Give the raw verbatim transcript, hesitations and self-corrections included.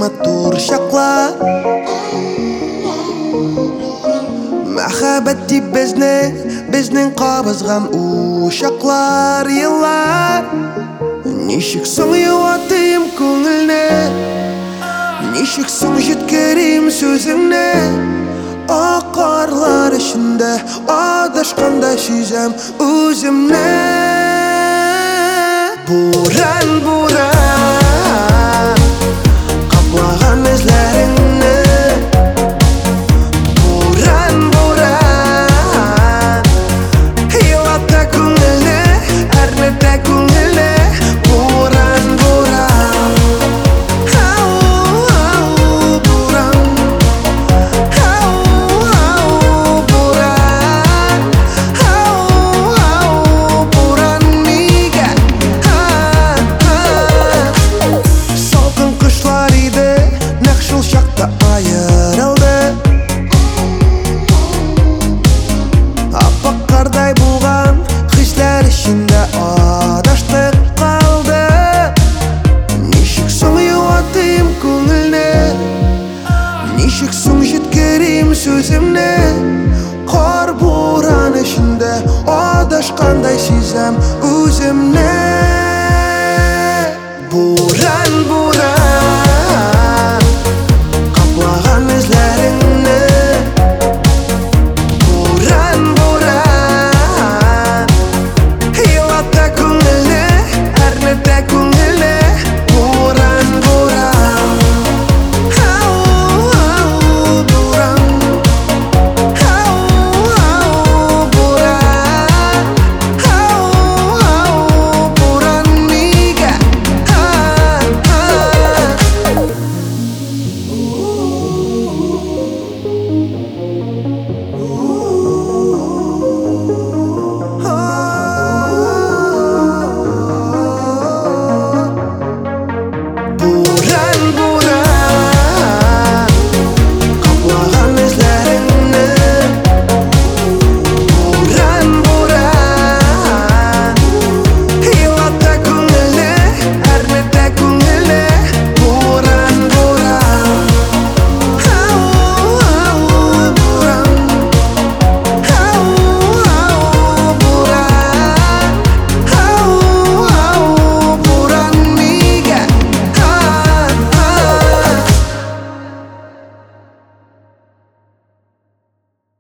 матур шақлар. Мәхәббәт дип безне, безнең кабызган ушаклар еллар. Ничек соң юатыйм күңелне, ничек соң җиткерим сүзеңне. Ак карлар эчендә адашкандай сизәм үземне. Буран, буран, каплаган эзләреңне. Буран, буран, елата күңелне, әрнетә күңелне. Буран, буран, ау, ау, буран, ау, ау, буран, ау, ау, буран нигә? Салкын кышлар иде, нәкъ шул чакта аерылды. Аппак кардай булган хисләр эчендә адаштык калды. Ничек соң юатыйм күңелне, ничек соң җиткерим сүземне. Кар буран эчендә адашкандай сизәм үземне. Буран, буран,